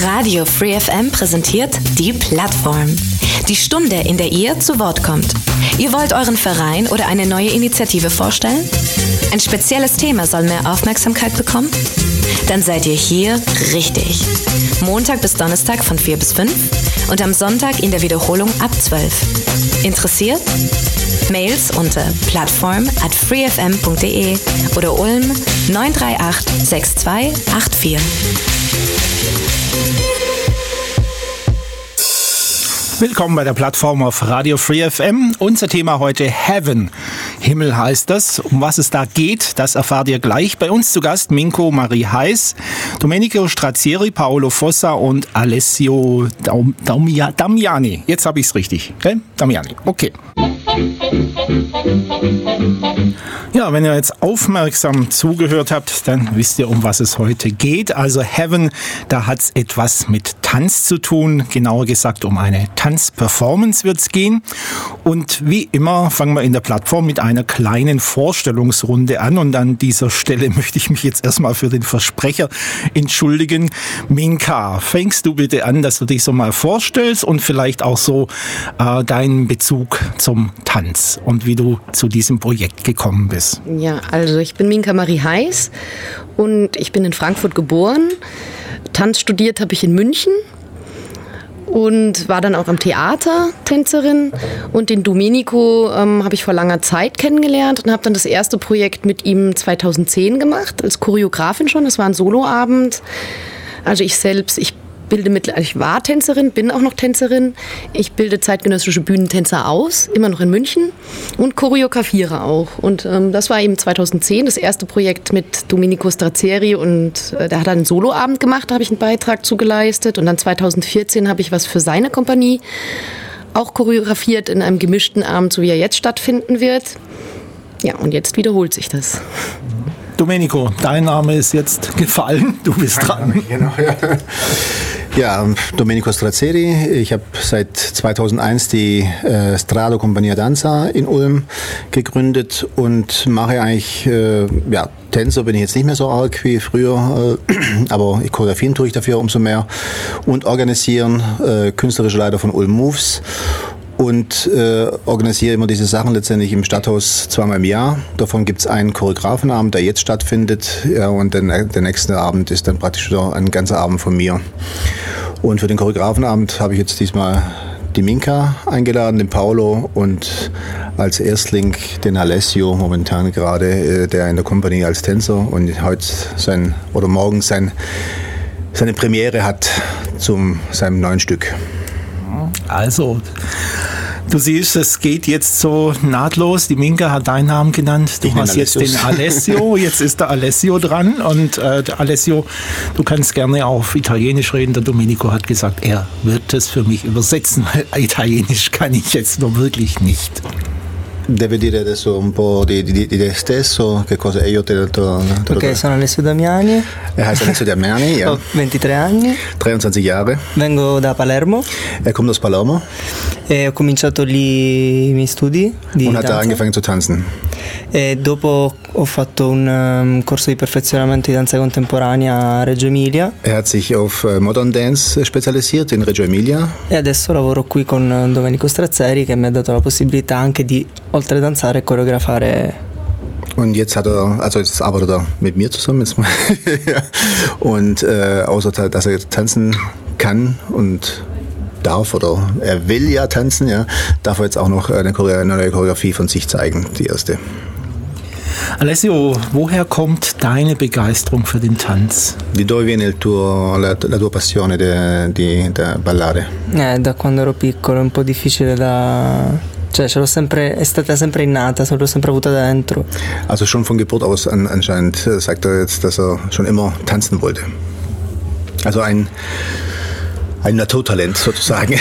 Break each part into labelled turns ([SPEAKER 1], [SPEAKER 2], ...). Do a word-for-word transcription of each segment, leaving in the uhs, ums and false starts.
[SPEAKER 1] Radio Free F M präsentiert die Plattform. Die Stunde, in der ihr zu Wort kommt. Ihr wollt euren Verein oder eine neue Initiative vorstellen? Ein spezielles Thema soll mehr Aufmerksamkeit bekommen? Dann seid ihr hier richtig. Montag bis Donnerstag von vier bis fünf und am Sonntag in der Wiederholung ab zwölf. Interessiert? Mails unter plattform at freefm punkt de oder Ulm neun drei acht sechs zwei acht vier.
[SPEAKER 2] Willkommen bei der Plattform auf Radio Free F M. Unser Thema heute Heaven. Himmel heißt das. Um was es da geht, das erfahrt ihr gleich. Bei uns zu Gast Minko Marie Heiß, Domenico Strazieri, Paolo Fossa und Alessio Daum, Daumia, Damiani. Jetzt habe ich es richtig. Okay? Damiani. Okay. Ja, wenn ihr jetzt aufmerksam zugehört habt, dann wisst ihr, um was es heute geht. Also Heaven, da hat es etwas mit Tanz zu tun. Genauer gesagt um eine Tanzperformance wird es gehen. Und wie immer fangen wir in der Plattform mit einer kleinen Vorstellungsrunde an. Und an dieser Stelle möchte ich mich jetzt erstmal für den Versprecher entschuldigen. Minka, fängst du bitte an, dass du dich so mal vorstellst und vielleicht auch so äh, deinen Bezug zum Tanz und wie du zu diesem Projekt gekommen bist.
[SPEAKER 3] Ja, also ich bin Minka Marie Heiß und ich bin in Frankfurt geboren. Tanz studiert habe ich in München und war dann auch am Theater Tänzerin. Und den Domenico ähm, habe ich vor langer Zeit kennengelernt und habe dann das erste Projekt mit ihm zweitausendzehn gemacht, als Choreografin schon. Das war ein Soloabend. Also ich selbst, ich bilde mit, ich war Tänzerin, bin auch noch Tänzerin. Ich bilde zeitgenössische Bühnentänzer aus, immer noch in München und choreografiere auch. Und ähm, das war eben zweitausendzehn das erste Projekt mit Domenico Strazieri und äh, der hat einen Soloabend gemacht, da habe ich einen Beitrag zugeleistet. Und dann zweitausendvierzehn habe ich was für seine Kompanie auch choreografiert in einem gemischten Abend, so wie er jetzt stattfinden wird. Ja, und jetzt wiederholt sich das.
[SPEAKER 2] Domenico, dein Name ist jetzt gefallen, du bist dran.
[SPEAKER 4] Genau, ja. Ja, Domenico Strazieri. Ich habe seit zweitausendeins die äh, Strado Compagnia Danza in Ulm gegründet und mache eigentlich, äh, ja, Tänzer bin ich jetzt nicht mehr so arg wie früher, äh, aber choreografieren tue ich dafür umso mehr und organisieren, äh, künstlerische Leiter von Ulm Moves. Und äh, organisiere immer diese Sachen letztendlich im Stadthaus zweimal im Jahr. Davon gibt es einen Choreografenabend, der jetzt stattfindet. Ja, und den, der nächste Abend ist dann praktisch wieder ein ganzer Abend von mir. Und für den Choreografenabend habe ich jetzt diesmal die Minka eingeladen, den Paolo und als Erstling den Alessio, momentan gerade, äh, der in der Kompanie als Tänzer und heute sein oder morgen sein, seine Premiere hat zum seinem neuen Stück.
[SPEAKER 2] Also, du siehst, es geht jetzt so nahtlos. Die Minka hat deinen Namen genannt. Du hast jetzt den Alessio. Jetzt ist der Alessio dran. Und äh, der Alessio, du kannst gerne auf Italienisch reden. Der Domenico hat gesagt, er wird es für mich übersetzen, weil Italienisch kann ich jetzt nur wirklich nicht.
[SPEAKER 4] Deve dire adesso un po' di, di, di te stesso, che cosa io te lo... te
[SPEAKER 5] Ok, sono Alessio Damiani.
[SPEAKER 4] Er heißt Alessio Damiani, ja.
[SPEAKER 5] Ho ventitré anni.
[SPEAKER 4] dreiundzwanzig Jahre.
[SPEAKER 5] Vengo da Palermo.
[SPEAKER 4] Er kommt aus Palermo.
[SPEAKER 5] E ho cominciato lì i miei studi di
[SPEAKER 4] und hat
[SPEAKER 5] danza.
[SPEAKER 4] da angefangen zu tanzen.
[SPEAKER 5] E dopo ho fatto un um, corso di perfezionamento di danza contemporanea a Reggio Emilia.
[SPEAKER 4] Er hat sich auf Modern Dance spezialisiert in Reggio Emilia.
[SPEAKER 5] E adesso lavoro qui con Domenico Strazieri, che mi ha dato la possibilità anche di, oltre a danzare, choreografare.
[SPEAKER 4] Und jetzt hat er, also jetzt arbeitet er mit mir zusammen jetzt mal. Und äh, außer dass er tanzen kann und darf oder er will ja tanzen, ja, darf er jetzt auch noch eine, Chore- eine neue Choreografie von sich zeigen, die erste.
[SPEAKER 2] Alessio, woher kommt deine Begeisterung für den Tanz?
[SPEAKER 4] Di dove viene il tuo, la, la tua passione de, di, da ballare?
[SPEAKER 5] Eh, da quando ero piccolo è un po' difficile da... Cioè, ce l'ho sempre, è stata sempre innata, ce l'ho sempre avuta dentro.
[SPEAKER 4] Also schon von Geburt aus an, anscheinend sagt er jetzt, dass er schon immer tanzen wollte. Also ein Ein Naturtalent sozusagen.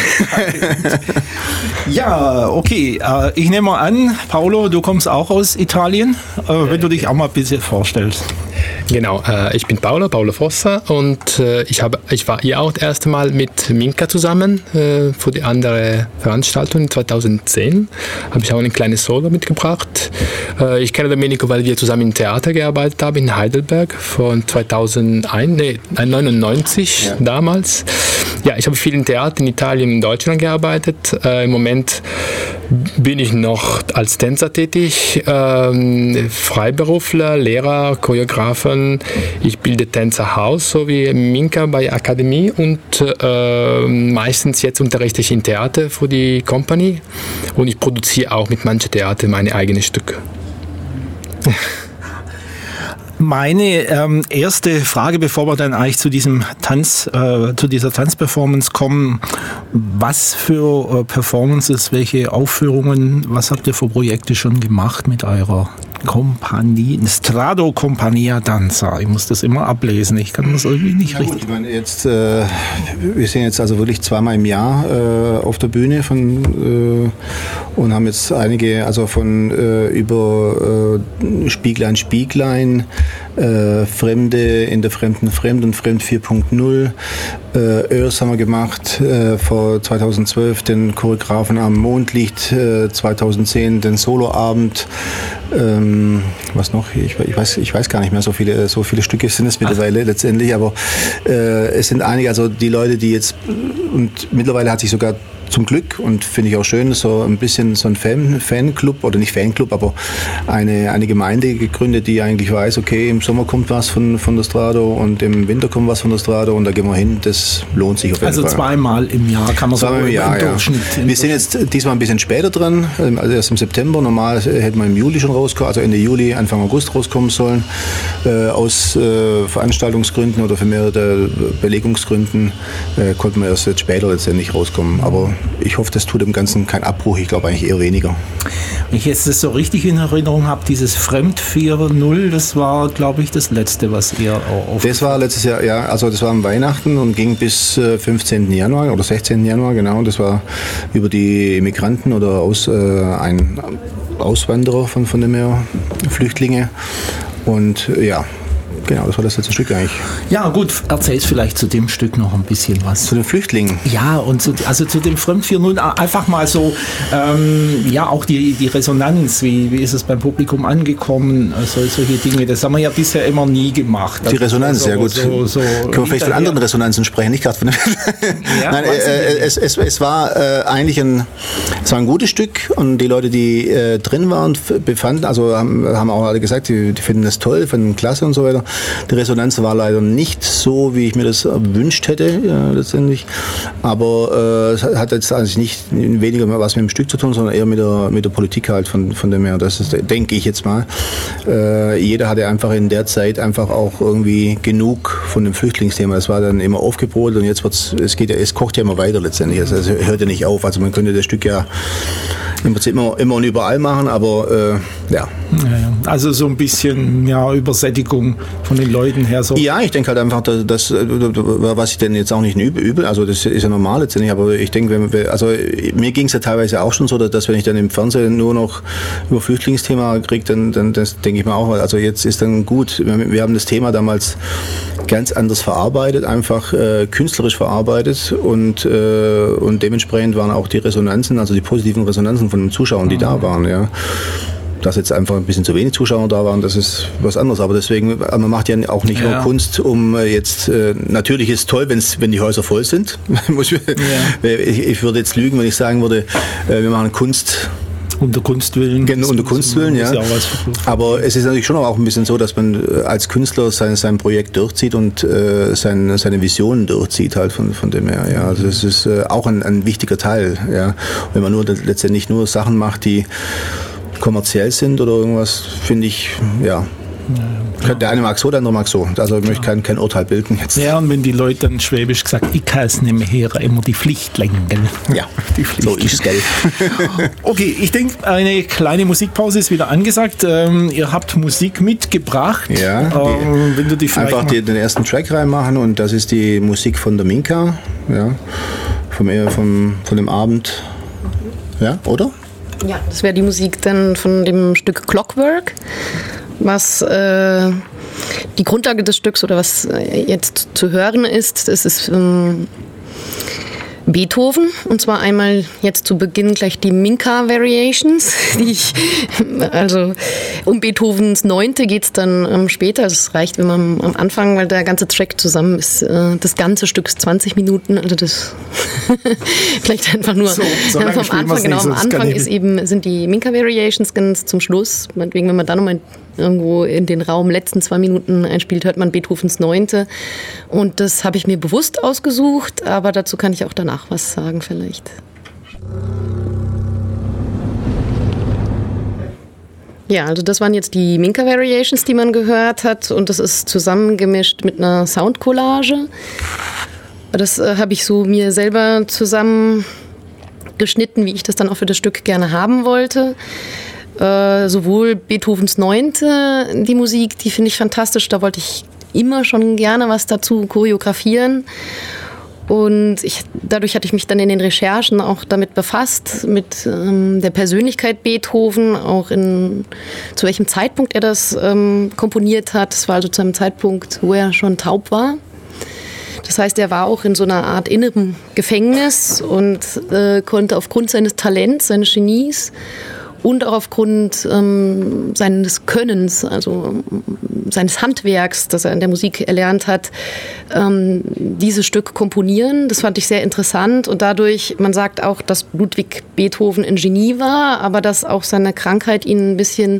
[SPEAKER 2] Ja, okay. Ich nehme mal an, Paolo, du kommst auch aus Italien, wenn du dich auch mal ein bisschen vorstellst.
[SPEAKER 6] Genau, äh, ich bin Paolo, Paolo Fossa und äh, ich, habe, ich war hier auch das erste Mal mit Minka zusammen äh, für die andere Veranstaltung zweitausendzehn. Habe ich auch ein kleines Solo mitgebracht. Äh, ich kenne Domenico, weil wir zusammen im Theater gearbeitet haben in Heidelberg von zweitausendeins, nee, neunundneunzig ja. damals. Ja, ich habe viel im Theater in Italien und Deutschland gearbeitet. Äh, Im Moment bin ich noch als Tänzer tätig, ähm, Freiberufler, Lehrer, Choreografen. Ich bilde Tänzer Haus, so wie Minka bei Akademie und äh, meistens jetzt unterrichte ich in Theater für die Company und ich produziere auch mit manchen Theatern meine eigenen Stücke.
[SPEAKER 2] Meine ähm, erste Frage, bevor wir dann eigentlich zu diesem Tanz, äh, zu dieser Tanzperformance kommen: Was für äh, Performances, welche Aufführungen, was habt ihr für Projekte schon gemacht mit eurer Kompanie, Strado Compagnia Danza? Ich muss das immer ablesen, ich kann das irgendwie nicht
[SPEAKER 4] ja,
[SPEAKER 2] richtig.
[SPEAKER 4] Gut, ich meine, jetzt, äh, wir sind jetzt also wirklich zweimal im Jahr äh, auf der Bühne von, äh, und haben jetzt einige, also von äh, über äh, Spieglein, Spieglein, Äh, Fremde in der Fremden Fremd und Fremd vier Punkt null. Äh, Earth haben wir gemacht, äh, vor zweitausendzwölf den Choreografen am Mondlicht, äh, zweitausendzehn den Soloabend. Ähm, was noch? Ich, ich, weiß, ich weiß gar nicht mehr, so viele, so viele Stücke sind es mittlerweile Ach. letztendlich, aber äh, es sind einige, also die Leute, die jetzt, und mittlerweile hat sich sogar zum Glück, und finde ich auch schön, so ein bisschen so ein Fan, Fanclub, oder nicht Fanclub, aber eine, eine Gemeinde gegründet, die eigentlich weiß, okay, im Sommer kommt was von, von der Strado und im Winter kommt was von der Strado und da gehen wir hin, das lohnt sich auf jeden
[SPEAKER 2] also
[SPEAKER 4] Fall.
[SPEAKER 2] Also zweimal im Jahr kann man
[SPEAKER 4] zweimal
[SPEAKER 2] so
[SPEAKER 4] im Jahr, ja. Wir sind jetzt diesmal ein bisschen später dran, also erst im September, normal hätten wir im Juli schon rauskommen, also Ende Juli, Anfang August rauskommen sollen, äh, aus äh, Veranstaltungsgründen oder für mehrere Belegungsgründen äh, konnten wir erst jetzt später letztendlich rauskommen, aber ich hoffe, das tut dem Ganzen keinen Abbruch. Ich glaube eigentlich eher weniger.
[SPEAKER 2] Wenn ich jetzt das so richtig in Erinnerung habe, dieses Fremd vier null, das war, glaube ich, das letzte, was ihr auf.
[SPEAKER 4] Das war letztes Jahr, ja, also das war am Weihnachten und ging bis äh, fünfzehnten Januar oder sechzehnten Januar, genau. Das war über die Immigranten oder aus, äh, ein Auswanderer von, von dem Meer, Flüchtlinge. Und äh, ja. Genau, das war das letzte Stück eigentlich.
[SPEAKER 2] Ja gut, erzählst vielleicht zu dem Stück noch ein bisschen was.
[SPEAKER 4] Zu den Flüchtlingen?
[SPEAKER 2] Ja, und zu, also zu dem Fremd vier null einfach mal so, ähm, ja auch die, die Resonanz, wie, wie ist es beim Publikum angekommen, also solche Dinge, das haben wir ja bisher immer nie gemacht.
[SPEAKER 4] Die Resonanz,
[SPEAKER 2] also,
[SPEAKER 4] ja gut.
[SPEAKER 2] So, so
[SPEAKER 4] Können wir vielleicht von anderen Resonanzen sprechen, nicht gerade von dem. Ja, Nein, äh, es, es, es war äh, eigentlich ein, es war ein gutes Stück und die Leute, die äh, drin waren, befanden, also haben, haben auch alle gesagt, die, die finden das toll, finden klasse und so weiter. Die Resonanz war leider nicht so, wie ich mir das erwünscht hätte, ja, letztendlich. Aber äh, es hat jetzt eigentlich nicht weniger mehr was mit dem Stück zu tun, sondern eher mit der, mit der Politik halt von, von dem her. Das ist, denke ich jetzt mal. Äh, jeder hatte einfach in der Zeit einfach auch irgendwie genug von dem Flüchtlingsthema. Das war dann immer aufgebrotet und jetzt wird's, es geht ja, es kocht ja immer weiter letztendlich. Also es hört ja nicht auf. Also man könnte das Stück ja im Prinzip immer, immer und überall machen, aber äh, ja.
[SPEAKER 2] Also so ein bisschen ja, Übersättigung von den Leuten her. So.
[SPEAKER 4] Ja, ich denke halt einfach, dass, dass, was ich denn jetzt auch nicht übel, also das ist ja normal letztendlich, aber ich denke, wenn wir, also mir ging es ja teilweise auch schon so, dass wenn ich dann im Fernsehen nur noch über Flüchtlingsthema kriege, dann, dann das denke ich mir auch, also jetzt ist dann gut, wir haben das Thema damals ganz anders verarbeitet, einfach äh, künstlerisch verarbeitet und, äh, und dementsprechend waren auch die Resonanzen, also die positiven Resonanzen von den Zuschauern, die mhm. da waren, ja. Dass jetzt einfach ein bisschen zu wenig Zuschauer da waren, das ist was anderes. Aber deswegen, man macht ja auch nicht ja. nur Kunst, um jetzt, äh, natürlich ist es toll, wenn's, wenn die Häuser voll sind. ja. ich, ich würde jetzt lügen, wenn ich sagen würde, äh, wir machen Kunst.
[SPEAKER 2] Unter Kunstwillen.
[SPEAKER 4] Genau, unter Kunstwillen, ja. Aber es ist natürlich schon auch ein bisschen so, dass man als Künstler sein, sein Projekt durchzieht und äh, sein, seine Visionen durchzieht halt von, von dem her. Ja. Also es ist äh, auch ein, ein wichtiger Teil. Ja. Wenn man nur letztendlich nur Sachen macht, die kommerziell sind oder irgendwas, finde ich, ja. Ja, ja. Der eine mag so, der andere mag so. Also ich möchte kein, kein Urteil bilden jetzt.
[SPEAKER 2] Ja, und wenn die Leute dann schwäbisch gesagt, ich kann es nicht mehr hören, immer die Flüchtlinge.
[SPEAKER 4] Ja, die Flüchtlinge. So ist es, gell.
[SPEAKER 2] Okay, ich denke, eine kleine Musikpause ist wieder angesagt. Ähm, ihr habt Musik mitgebracht.
[SPEAKER 4] Ja,
[SPEAKER 2] ähm, wenn du die
[SPEAKER 4] einfach die, den ersten Track reinmachen und das ist die Musik von der Minka, ja, vom, vom, von dem Abend, ja, oder?
[SPEAKER 3] Ja, das wäre die Musik dann von dem Stück Clockwork, was äh, die Grundlage des Stücks oder was jetzt zu hören ist, es ist ähm, Beethoven, und zwar einmal jetzt zu Beginn gleich die Minka Variations, die ich, also um Beethovens Neunte geht es dann ähm, später, also es reicht, wenn man am Anfang, weil der ganze Track zusammen ist, äh, das ganze Stück ist zwanzig Minuten, also das vielleicht einfach nur
[SPEAKER 2] so, so
[SPEAKER 3] ja, vom Anfang, genau, am Anfang ist eben, sind die Minka Variations ganz zum Schluss, meinetwegen, wenn man dann nochmal irgendwo in den Raum letzten zwei Minuten einspielt, hört man Beethovens Neunte. Und das habe ich mir bewusst ausgesucht, aber dazu kann ich auch danach was sagen vielleicht. Ja, also das waren jetzt die Minka Variations, die man gehört hat, und das ist zusammengemischt mit einer Soundcollage. Das äh, habe ich so mir selber zusammengeschnitten, wie ich das dann auch für das Stück gerne haben wollte. Äh, sowohl Beethovens Neunte, die Musik, die finde ich fantastisch, da wollte ich immer schon gerne was dazu choreografieren. Und ich, dadurch hatte ich mich dann in den Recherchen auch damit befasst, mit ähm, der Persönlichkeit Beethoven, auch in, zu welchem Zeitpunkt er das ähm, komponiert hat. Das war also zu einem Zeitpunkt, wo er schon taub war. Das heißt, er war auch in so einer Art innerem Gefängnis und äh, konnte aufgrund seines Talents, seines Genies und auch aufgrund ähm, seines Könnens, also seines Handwerks, das er in der Musik erlernt hat, ähm, dieses Stück komponieren. Das fand ich sehr interessant, und dadurch, man sagt auch, dass Ludwig Beethoven ein Genie war, aber dass auch seine Krankheit ihn ein bisschen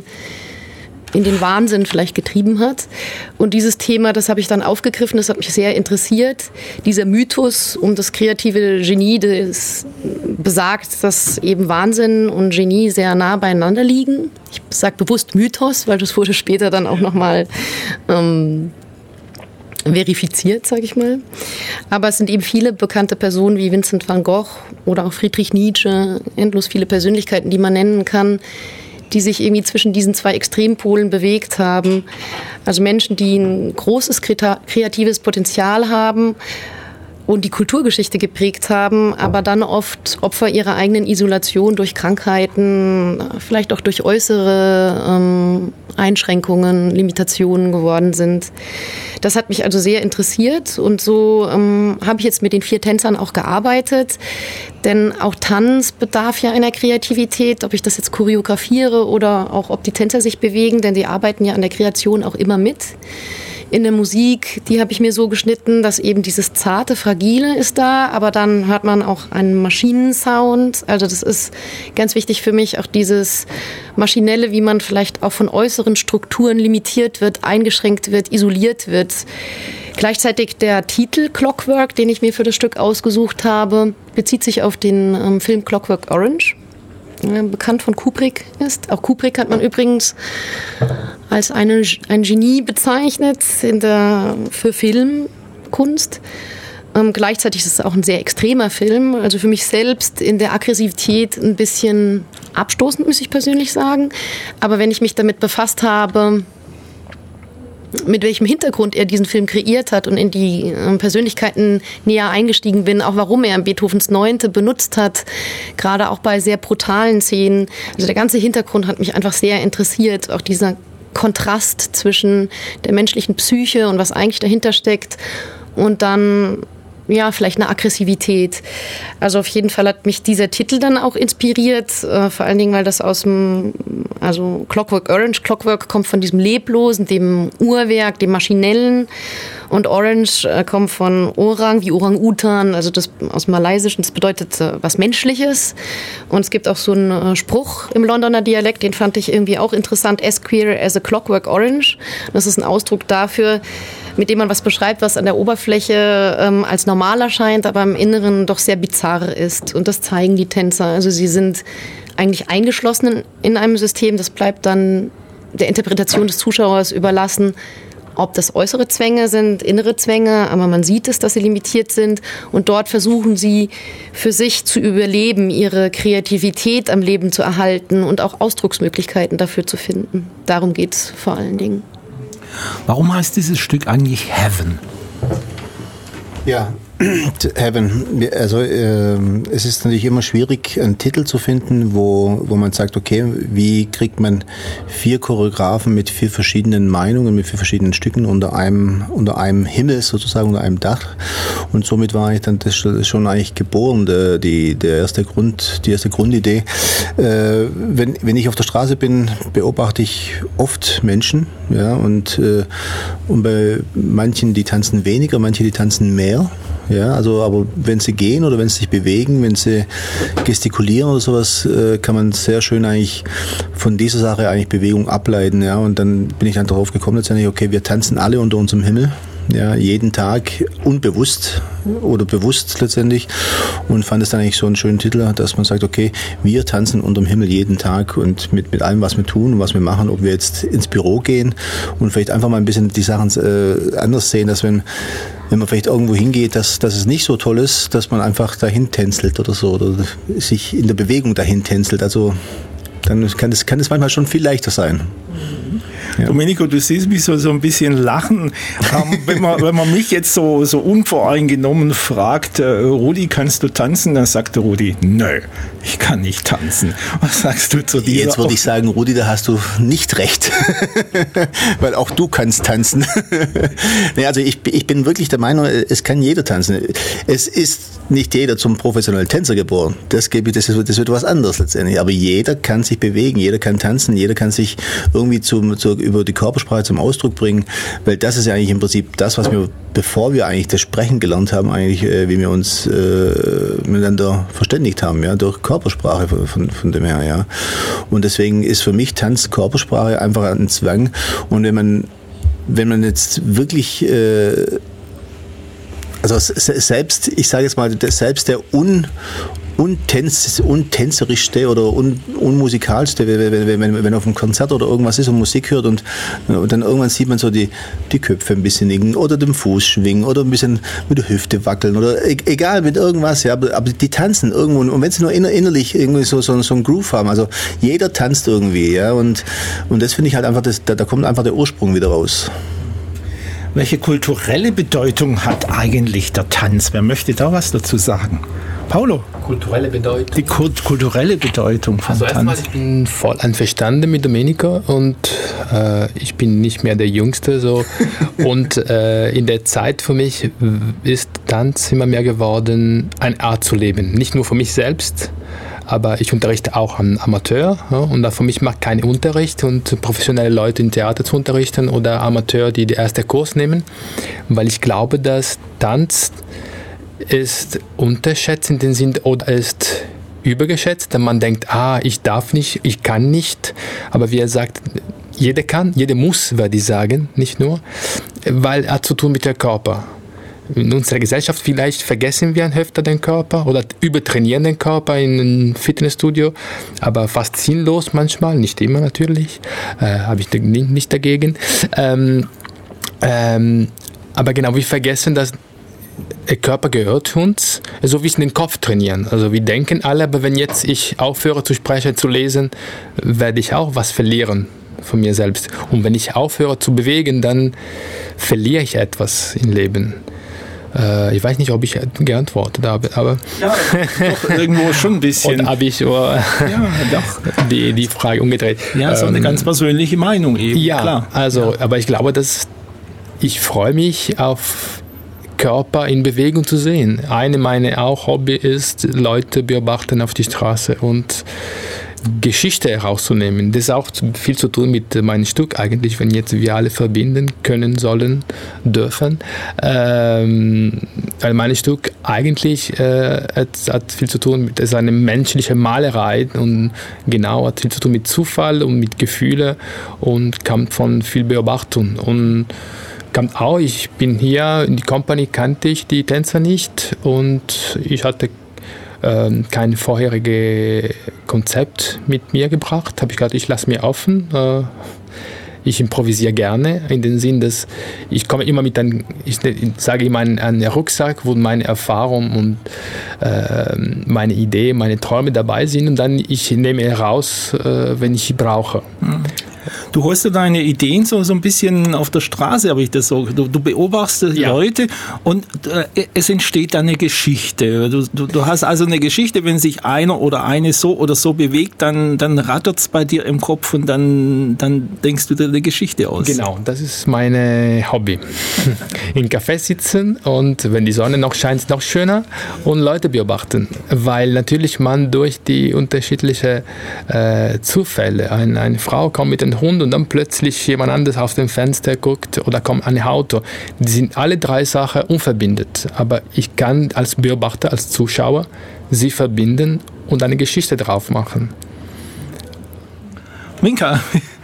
[SPEAKER 3] in den Wahnsinn vielleicht getrieben hat. Und dieses Thema, das habe ich dann aufgegriffen, das hat mich sehr interessiert. Dieser Mythos um das kreative Genie, das besagt, dass eben Wahnsinn und Genie sehr nah beieinander liegen. Ich sage bewusst Mythos, weil das wurde später dann auch nochmal ähm, verifiziert, sage ich mal. Aber es sind eben viele bekannte Personen wie Vincent van Gogh oder auch Friedrich Nietzsche, endlos viele Persönlichkeiten, die man nennen kann, die sich irgendwie zwischen diesen zwei Extrempolen bewegt haben. Also Menschen, die ein großes kreatives Potenzial haben und die Kulturgeschichte geprägt haben, aber dann oft Opfer ihrer eigenen Isolation durch Krankheiten, vielleicht auch durch äußere ähm, Einschränkungen, Limitationen geworden sind. Das hat mich also sehr interessiert, und so ähm, habe ich jetzt mit den vier Tänzern auch gearbeitet, denn auch Tanz bedarf ja einer Kreativität, ob ich das jetzt choreografiere oder auch ob die Tänzer sich bewegen, denn die arbeiten ja an der Kreation auch immer mit. In der Musik, die habe ich mir so geschnitten, dass eben dieses zarte, fragile ist da, aber dann hört man auch einen Maschinensound. Also das ist ganz wichtig für mich, auch dieses Maschinelle, wie man vielleicht auch von äußeren Strukturen limitiert wird, eingeschränkt wird, isoliert wird. Gleichzeitig der Titel Clockwork, den ich mir für das Stück ausgesucht habe, bezieht sich auf den ähm, Film Clockwork Orange, bekannt von Kubrick ist. Auch Kubrick hat man übrigens als eine, ein Genie bezeichnet in der, für Filmkunst. Ähm, gleichzeitig ist es auch ein sehr extremer Film. Also für mich selbst in der Aggressivität ein bisschen abstoßend, muss ich persönlich sagen. Aber wenn ich mich damit befasst habe, mit welchem Hintergrund er diesen Film kreiert hat und in die äh, Persönlichkeiten näher eingestiegen bin, auch warum er Beethovens Neunte benutzt hat, gerade auch bei sehr brutalen Szenen. Also der ganze Hintergrund hat mich einfach sehr interessiert, auch dieser Kontrast zwischen der menschlichen Psyche und was eigentlich dahinter steckt und dann ja, vielleicht eine Aggressivität. Also auf jeden Fall hat mich dieser Titel dann auch inspiriert, äh, vor allen Dingen, weil das aus dem, also Clockwork Orange, Clockwork kommt von diesem Leblosen, dem Uhrwerk, dem Maschinellen, und Orange äh, kommt von Orang, wie Orang-Utan, also das aus dem Malaysischen, das bedeutet äh, was Menschliches. Und es gibt auch so einen äh, Spruch im Londoner Dialekt, den fand ich irgendwie auch interessant, as queer as a Clockwork Orange. Das ist ein Ausdruck dafür, mit dem man was beschreibt, was an der Oberfläche ähm, als normal erscheint, aber im Inneren doch sehr bizarr ist. Und das zeigen die Tänzer. Also sie sind eigentlich eingeschlossen in einem System. Das bleibt dann der Interpretation des Zuschauers überlassen, ob das äußere Zwänge sind, innere Zwänge, aber man sieht es, dass sie limitiert sind. Und dort versuchen sie für sich zu überleben, ihre Kreativität am Leben zu erhalten und auch Ausdrucksmöglichkeiten dafür zu finden. Darum geht es vor allen Dingen.
[SPEAKER 2] Warum heißt dieses Stück eigentlich Heaven?
[SPEAKER 4] Ja, Heaven, also äh, es ist natürlich immer schwierig, einen Titel zu finden, wo, wo man sagt, okay, wie kriegt man vier Choreografen mit vier verschiedenen Meinungen, mit vier verschiedenen Stücken unter einem, unter einem Himmel sozusagen, unter einem Dach. Und somit war ich dann das schon eigentlich geboren, der, die, der erste Grund, die erste Grundidee. Äh, wenn, wenn ich auf der Straße bin, beobachte ich oft Menschen, ja, und, äh, und bei manchen, die tanzen weniger, manche, die tanzen mehr. Ja, also, aber wenn sie gehen oder wenn sie sich bewegen, wenn sie gestikulieren oder sowas, äh, kann man sehr schön eigentlich von dieser Sache eigentlich Bewegung ableiten, ja, und dann bin ich dann darauf gekommen, letztendlich, okay, wir tanzen alle unter unserem Himmel, ja, jeden Tag unbewusst oder bewusst letztendlich, und fand es dann eigentlich so einen schönen Titel, dass man sagt, okay, wir tanzen unterm Himmel jeden Tag und mit, mit allem, was wir tun und was wir machen, ob wir jetzt ins Büro gehen und vielleicht einfach mal ein bisschen die Sachen äh, anders sehen, dass wenn wenn man vielleicht irgendwo hingeht, dass, dass es nicht so toll ist, dass man einfach dahin tänzelt oder so, oder sich in der Bewegung dahin tänzelt. Also dann kann es kann es manchmal schon viel leichter sein. Ja.
[SPEAKER 2] Domenico, du siehst mich so, so ein bisschen lachen. Ähm, wenn, man, wenn man mich jetzt so, so unvoreingenommen fragt, äh, Rudi, kannst du tanzen? Dann sagt der Rudi, nö, ich kann nicht tanzen. Was sagst du zu dieser?
[SPEAKER 4] Jetzt würde ich sagen, Rudi, da hast du nicht recht. Weil auch du kannst tanzen. Nee, also ich, ich bin wirklich der Meinung, es kann jeder tanzen. Es ist nicht jeder zum professionellen Tänzer geboren. Das, das, ist, das wird was anderes letztendlich. Aber jeder kann sich bewegen, jeder kann tanzen, jeder kann sich irgendwie zum, zu, über die Körpersprache zum Ausdruck bringen, weil das ist ja eigentlich im Prinzip das, was wir, bevor wir eigentlich das Sprechen gelernt haben, eigentlich, äh, wie wir uns äh, miteinander verständigt haben, ja, durch Körpersprache von, von, von dem her, ja. Und deswegen ist für mich Tanz Körpersprache einfach ein Zwang. Und wenn man, wenn man jetzt wirklich äh, also selbst, ich sage jetzt mal, selbst der un Untänz, untänzerischste oder un, unmusikalste, wenn, wenn, wenn, wenn auf einem Konzert oder irgendwas ist und Musik hört und, und dann irgendwann sieht man so die, die Köpfe ein bisschen nicken oder den Fuß schwingen oder ein bisschen mit der Hüfte wackeln oder egal, mit irgendwas, ja, aber, aber die tanzen irgendwo und wenn sie nur inner, innerlich irgendwie so, so, so einen Groove haben, also jeder tanzt irgendwie, ja, und, und das finde ich halt einfach, das, da, da kommt einfach der Ursprung wieder raus.
[SPEAKER 2] Welche kulturelle Bedeutung hat eigentlich der Tanz? Wer möchte da was dazu sagen? Paulo?
[SPEAKER 6] Kulturelle Bedeutung?
[SPEAKER 2] Die kult- kulturelle Bedeutung von
[SPEAKER 6] also
[SPEAKER 2] Tanz.
[SPEAKER 6] Also erstmal, ich bin voll einverstanden mit Domenico und äh, ich bin nicht mehr der Jüngste. So. Und äh, in der Zeit für mich ist Tanz immer mehr geworden, eine Art zu leben. Nicht nur für mich selbst, aber ich unterrichte auch an Amateur, ja, und da für mich macht keinen Unterricht und professionelle Leute im Theater zu unterrichten oder Amateur, die den ersten Kurs nehmen, weil ich glaube, dass Tanz ist unterschätzt in dem Sinn oder ist übergeschätzt, denn man denkt, ah, ich darf nicht, ich kann nicht, aber wie er sagt, jeder kann, jeder muss, würde ich sagen, nicht nur, weil er hat zu tun mit dem Körper. In unserer Gesellschaft vielleicht vergessen wir öfter den Körper oder übertrainieren den Körper in einem Fitnessstudio, aber fast sinnlos manchmal, nicht immer natürlich, äh, habe ich nicht dagegen. Ähm, ähm, aber genau, wir vergessen, dass der Körper gehört uns, so wie es den Kopf trainieren. Also wir denken alle, aber wenn jetzt ich aufhöre zu sprechen, zu lesen, werde ich auch was verlieren von mir selbst. Und wenn ich aufhöre zu bewegen, dann verliere ich etwas im Leben. Ich weiß nicht, ob ich geantwortet habe, aber
[SPEAKER 2] ja, doch, irgendwo schon ein bisschen.
[SPEAKER 6] Und habe ich ja,
[SPEAKER 2] doch.
[SPEAKER 6] Die, die Frage umgedreht.
[SPEAKER 2] Ja, so eine ähm, ganz persönliche Meinung eben.
[SPEAKER 6] Ja,
[SPEAKER 2] klar.
[SPEAKER 6] Also,
[SPEAKER 2] ja.
[SPEAKER 6] Aber ich glaube, dass ich freue mich auf Körper in Bewegung zu sehen. Eine meiner auch Hobby ist, Leute beobachten auf die Straße und Geschichte herauszunehmen. Das ist auch viel zu tun mit meinem Stück eigentlich, wenn jetzt wir alle verbinden können, sollen, dürfen. Ähm, also mein Stück eigentlich äh, hat, hat viel zu tun mit, es ist eine menschliche Malerei und genau hat viel zu tun mit Zufall und mit Gefühlen und kommt von viel Beobachtung. Und kommt auch, ich bin hier, in die Company kannte ich die Tänzer nicht und ich hatte kein vorheriges Konzept mit mir gebracht. Habe ich gesagt, ich lasse mir offen. Ich improvisiere gerne, in dem Sinn, dass ich komme immer mit einem, ich sage immer, einen Rucksack, wo meine Erfahrung und äh, meine Idee, meine Träume dabei sind und dann ich nehme heraus, äh, wenn ich sie brauche.
[SPEAKER 2] Du holst dir deine Ideen so, so ein bisschen auf der Straße, habe ich das so. Du, du beobachtest ja. Leute und äh, es entsteht dann eine Geschichte. Du, du, du hast also eine Geschichte, wenn sich einer oder eine so oder so bewegt, dann, dann rattert es bei dir im Kopf und dann, dann denkst du dir eine Geschichte aus.
[SPEAKER 6] Genau, das ist mein Hobby. Im Café sitzen und wenn die Sonne noch scheint, noch schöner und Leute beobachten, weil natürlich man durch die unterschiedlichen äh, Zufälle, ein, eine Frau kommt mit einem Hund und dann plötzlich jemand anderes auf dem Fenster guckt oder kommt ein Auto. Die sind alle drei Sachen unverbindet, aber ich kann als Beobachter, als Zuschauer sie verbinden und eine Geschichte drauf machen.
[SPEAKER 2] Minka,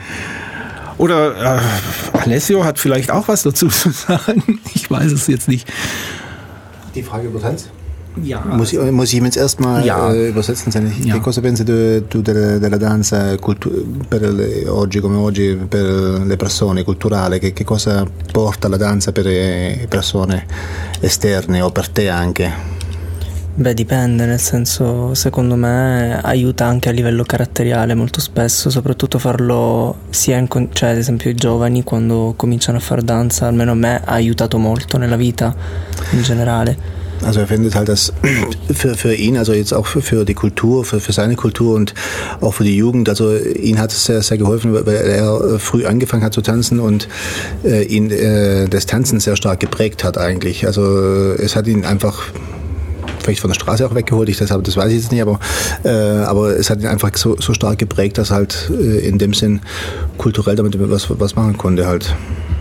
[SPEAKER 2] oder äh, Alessio hat vielleicht auch was dazu zu sagen. Ich weiß es jetzt nicht.
[SPEAKER 4] Die Frage über Tanz?
[SPEAKER 2] Ja.
[SPEAKER 4] Muss ich, muss ich ihm jetzt erstmal
[SPEAKER 2] ja.
[SPEAKER 4] äh, übersetzen?
[SPEAKER 2] Ja.
[SPEAKER 4] Che cosa pensi tu, tu della, della danza cultu- per le, oggi come oggi per le persone, culturale? Che, che cosa porta la danza per le persone esterne o per te anche?
[SPEAKER 5] Beh, dipende, nel senso, secondo me aiuta anche a livello caratteriale molto spesso, soprattutto farlo sia in, cioè ad esempio i giovani quando cominciano a fare danza, almeno a me ha aiutato molto nella vita in generale.
[SPEAKER 4] Also er findet halt das für, für ihn, also jetzt auch für, für die Kultur, für, für seine Kultur und auch für die Jugend, also ihn hat es sehr, sehr geholfen, weil er früh angefangen hat zu tanzen und äh, ihn äh, das Tanzen sehr stark geprägt hat eigentlich. Also es hat ihn einfach vielleicht von der Straße auch weggeholt, ich das, das weiß ich jetzt nicht, aber, äh, aber es hat ihn einfach so, so stark geprägt, dass er halt äh, in dem Sinn kulturell damit was, was machen konnte halt.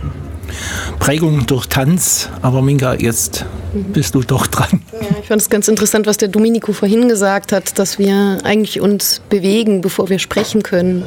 [SPEAKER 2] Prägung durch Tanz, aber Minka, jetzt bist du doch dran.
[SPEAKER 3] Ja, ich fand es ganz interessant, was der Domenico vorhin gesagt hat, dass wir eigentlich uns bewegen, bevor wir sprechen können.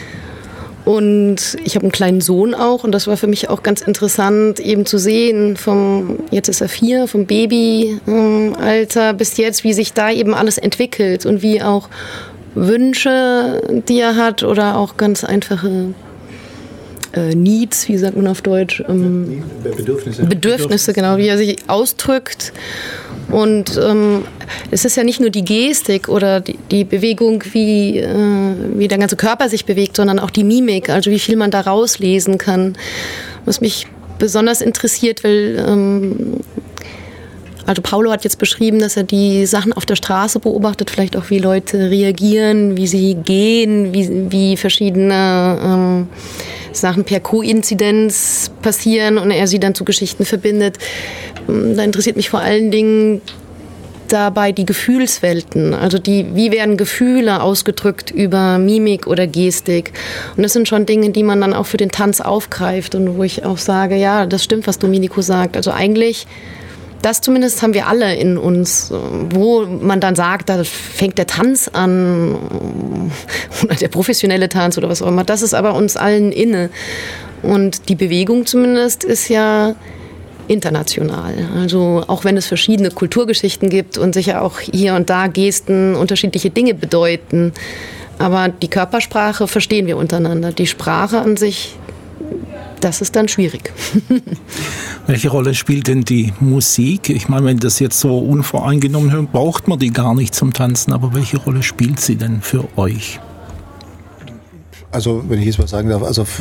[SPEAKER 3] Und ich habe einen kleinen Sohn auch und das war für mich auch ganz interessant, eben zu sehen, vom, jetzt ist er vier, vom Babyalter bis jetzt, wie sich da eben alles entwickelt und wie auch Wünsche, die er hat oder auch ganz einfache äh, Needs, wie sagt man auf Deutsch? Ähm,
[SPEAKER 4] Bedürfnisse.
[SPEAKER 3] Bedürfnisse, genau, wie er sich ausdrückt. Und ähm, es ist ja nicht nur die Gestik oder die, die Bewegung, wie, äh, wie der ganze Körper sich bewegt, sondern auch die Mimik, also wie viel man da rauslesen kann. Was mich besonders interessiert, weil ähm, also Paolo hat jetzt beschrieben, dass er die Sachen auf der Straße beobachtet, vielleicht auch wie Leute reagieren, wie sie gehen, wie, wie verschiedene ähm, Sachen per Koinzidenz passieren und er sie dann zu Geschichten verbindet. Da interessiert mich vor allen Dingen dabei die Gefühlswelten, also die, wie werden Gefühle ausgedrückt über Mimik oder Gestik. Und das sind schon Dinge, die man dann auch für den Tanz aufgreift und wo ich auch sage, ja, das stimmt, was Domenico sagt. Also eigentlich, das zumindest haben wir alle in uns, wo man dann sagt, da fängt der Tanz an oder der professionelle Tanz oder was auch immer. Das ist aber uns allen inne. Und die Bewegung zumindest ist ja international. Also auch wenn es verschiedene Kulturgeschichten gibt und sicher auch hier und da Gesten unterschiedliche Dinge bedeuten. Aber die Körpersprache verstehen wir untereinander. Die Sprache an sich, das ist dann schwierig.
[SPEAKER 2] Welche Rolle spielt denn die Musik? Ich meine, wenn das jetzt so unvoreingenommen hört, braucht man die gar nicht zum Tanzen, aber welche Rolle spielt sie denn für euch?
[SPEAKER 4] Also, wenn ich jetzt was sagen darf, also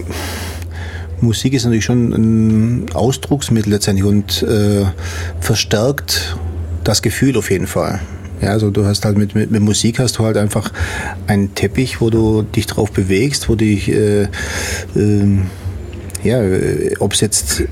[SPEAKER 4] Musik ist natürlich schon ein Ausdrucksmittel letztendlich und äh, verstärkt das Gefühl auf jeden Fall. Ja, also du hast halt mit, mit, mit Musik hast du halt einfach einen Teppich, wo du dich drauf bewegst, wo dich äh, äh, ja, ob es jetzt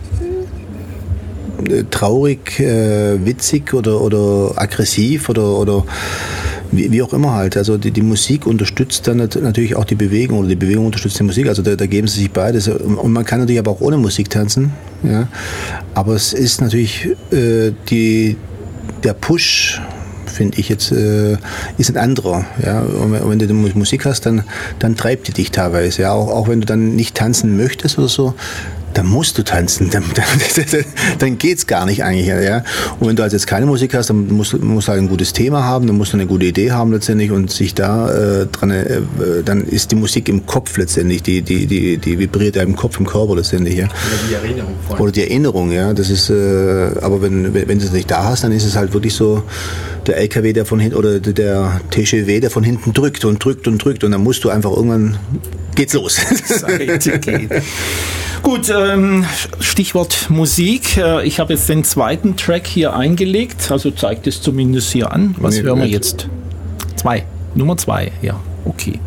[SPEAKER 4] äh, traurig, äh, witzig oder, oder aggressiv oder, oder wie, wie auch immer halt. Also die, die Musik unterstützt dann natürlich auch die Bewegung oder die Bewegung unterstützt die Musik. Also da, da geben sie sich beides. Und man kann natürlich aber auch ohne Musik tanzen. Ja. Aber es ist natürlich äh, die, der Push, finde ich jetzt, äh, ist ein anderer. Ja? Und wenn du Musik hast, dann, dann treibt die dich teilweise. Ja? Auch, auch wenn du dann nicht tanzen möchtest oder so, dann musst du tanzen, dann, dann, dann geht's gar nicht eigentlich. Ja? Und wenn du also jetzt keine Musik hast, dann musst du musst halt ein gutes Thema haben, dann musst du eine gute Idee haben letztendlich und sich da äh, dran, äh, dann ist die Musik im Kopf letztendlich, die, die, die, die vibriert ja im Kopf, im Körper letztendlich. Ja? Oder
[SPEAKER 6] die Erinnerung. Von.
[SPEAKER 4] Oder die Erinnerung, ja. Das ist, äh, aber wenn, wenn, wenn du es nicht da hast, dann ist es halt wirklich so, der L K W, der von hinten, oder der T G V, der von hinten drückt und drückt und drückt und dann musst du einfach irgendwann geht's los.
[SPEAKER 2] Seite geht. Gut, ähm, Stichwort Musik. Ich habe jetzt den zweiten Track hier eingelegt, also zeigt es zumindest hier an. Was
[SPEAKER 4] Nee,
[SPEAKER 2] hören wir
[SPEAKER 4] nicht.
[SPEAKER 2] jetzt? Zwei. Nummer zwei, ja, okay.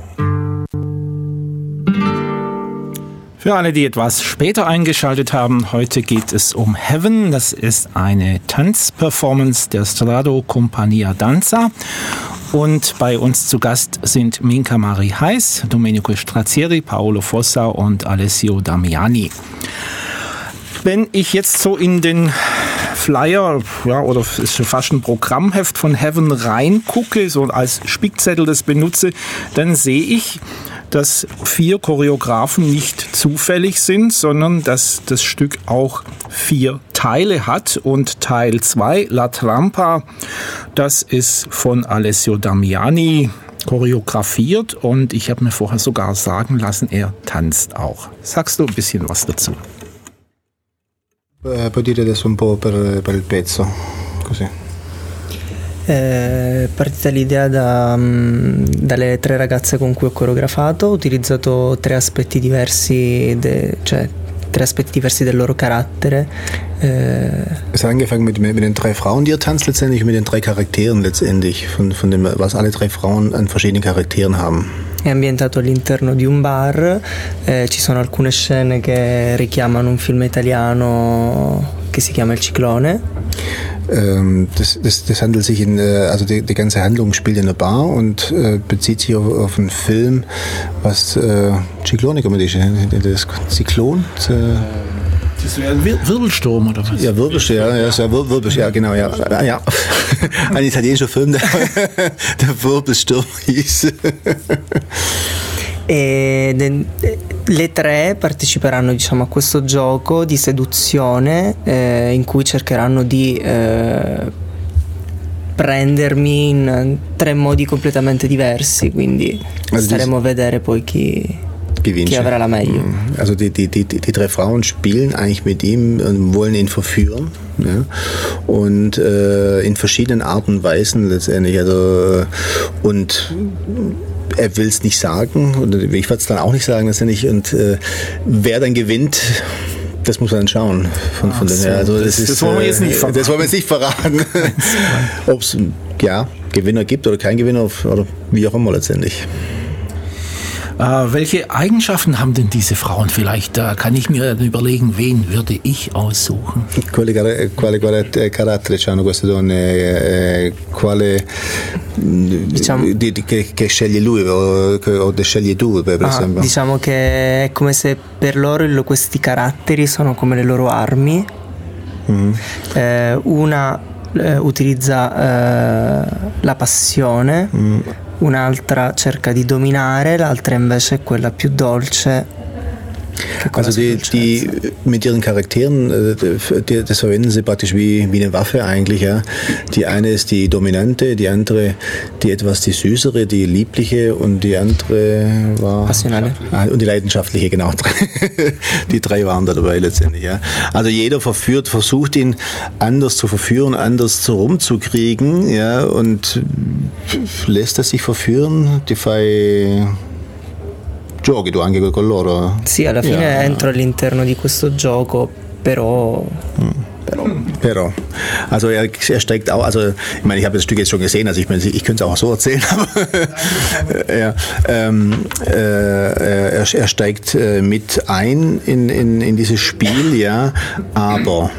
[SPEAKER 2] Für alle, die etwas später eingeschaltet haben, heute geht es um Heaven. Das ist eine Tanzperformance der Strado Compagnia Danza. Und bei uns zu Gast sind Minka Marie Heiß, Domenico Strazieri, Paolo Fossa und Alessio Damiani. Wenn ich jetzt so in den Flyer, ja, oder es ist schon fast ein Programmheft von Heaven reingucke, so als Spickzettel das benutze, dann sehe ich, dass vier Choreografen nicht zufällig sind, sondern dass das Stück auch vier Teile hat. Und Teil zwei, La Trampa, das ist von Alessio Damiani choreografiert und ich habe mir vorher sogar sagen lassen, er tanzt auch. Sagst du ein bisschen was dazu?
[SPEAKER 4] Eh, puoi dire adesso un po' per, per il pezzo, così.
[SPEAKER 5] È partita l'idea da, mm, dalle tre ragazze con cui ho coreografato, ho utilizzato tre aspetti diversi, de, cioè tre aspetti diversi del loro carattere. Äh,
[SPEAKER 4] Es hat angefangen mit, mit den drei Frauen, die ihr tanzt letztendlich, mit den drei Charakteren letztendlich, von, von dem, was alle drei Frauen an verschiedenen Charakteren haben.
[SPEAKER 5] È ambientato all'interno di un bar, eh, ci sono alcune scene che richiamano un film italiano che si chiama Il Ciclone.
[SPEAKER 4] Ähm, das, das, das handelt sich in, äh, also die, die ganze Handlung spielt in einer Bar und äh, bezieht sich auf, auf einen Film, was äh, Ciclone, come dice, das Zyklon? Äh,
[SPEAKER 2] Das wäre ein Wir- Wirbelsturm oder was?
[SPEAKER 4] Ja, Wirbelsturm, ja, ja, ja, Wir- Wirbelsturm, ja, genau, ja. Ah, ja. Ein italienischer Film, der, der Wirbelsturm hieß.
[SPEAKER 5] E de- le tre parteciperanno, diciamo, a questo gioco di seduzione eh, in cui cercheranno di eh, prendermi in tre modi completamente diversi, quindi
[SPEAKER 4] Also
[SPEAKER 5] staremo a vedere poi chi, chi avrà la meglio.
[SPEAKER 4] Also die, die, die, die drei Frauen spielen eigentlich mit ihm und wollen ihn verführen. Ja? Und äh, in verschiedenen Arten und Weisen letztendlich. Also, und er will es nicht sagen und ich werde es dann auch nicht sagen letztendlich. Und äh, wer dann gewinnt, das muss man dann schauen. Von, von
[SPEAKER 2] Ach
[SPEAKER 4] den,
[SPEAKER 2] so,
[SPEAKER 4] also das,
[SPEAKER 2] das-
[SPEAKER 4] ist,
[SPEAKER 2] das wollen wir jetzt nicht
[SPEAKER 4] äh,
[SPEAKER 2] verraten.
[SPEAKER 4] Das wollen wir jetzt nicht verraten. Ob es ja, Gewinner gibt oder kein Gewinner oder wie auch immer letztendlich.
[SPEAKER 2] Äh, welche Eigenschaften haben denn diese Frauen? Vielleicht äh, kann ich mir überlegen, wen würde ich aussuchen?
[SPEAKER 4] Quali, cara- quali, quali caratteri hanno queste donne? Eh, quale
[SPEAKER 5] Diciamo-
[SPEAKER 4] di, di, che, che sceglie lui o, che- o che scegli tu per
[SPEAKER 5] Ah,
[SPEAKER 4] esempio?
[SPEAKER 5] diciamo che è come se per loro il- questi caratteri sono come le loro armi. Eh, una eh, utilizza eh, la passione, un'altra cerca di dominare, l'altra invece è quella più dolce. che con la
[SPEAKER 4] Also
[SPEAKER 5] sua
[SPEAKER 4] die,
[SPEAKER 5] dolcezza.
[SPEAKER 4] die mit ihren Charakteren, äh, die, das verwenden sie praktisch wie, wie eine Waffe eigentlich. Ja. Die eine ist die dominante, die andere die etwas die süßere, die liebliche und die andere war...
[SPEAKER 5] Passionale.
[SPEAKER 4] Ah, und die leidenschaftliche, genau. Die drei waren da dabei letztendlich. Ja. Also jeder verführt, versucht ihn anders zu verführen, anders zu rumzukriegen, ja, und lässt er sich verführen, die fai giochi tu anche con loro.
[SPEAKER 5] Sì, alla fine
[SPEAKER 4] Ja.
[SPEAKER 5] entro all'interno di questo gioco, però, però
[SPEAKER 4] Pero. Also er, er steigt auch, also ich meine, ich habe das Stück jetzt schon gesehen, also ich meine, ich könnte es auch so erzählen, aber ja, ähm, äh, er, er steigt äh, mit ein in, in, in dieses Spiel, ja, aber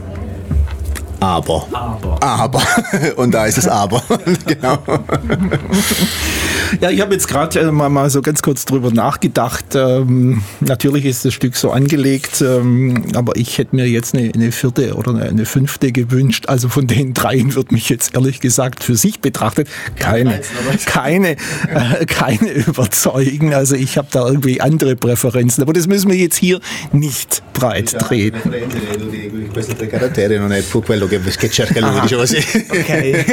[SPEAKER 4] Aber.
[SPEAKER 2] Aber.
[SPEAKER 4] Aber. Und da ist es Aber. Genau.
[SPEAKER 2] Ja, ich habe jetzt gerade äh, mal, mal so ganz kurz drüber nachgedacht. Ähm, natürlich ist das Stück so angelegt, ähm, aber ich hätte mir jetzt eine, eine vierte oder eine, eine fünfte gewünscht. Also von den dreien wird mich jetzt ehrlich gesagt für sich betrachtet keine, keine, äh, keine überzeugen. Also ich habe da irgendwie andere Präferenzen. Aber das müssen wir jetzt hier nicht breit treten.
[SPEAKER 4] Questi tre caratteri non è più quello che, che cerca lui, diciamo così.
[SPEAKER 5] ok.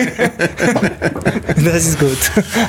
[SPEAKER 5] Das ist gut.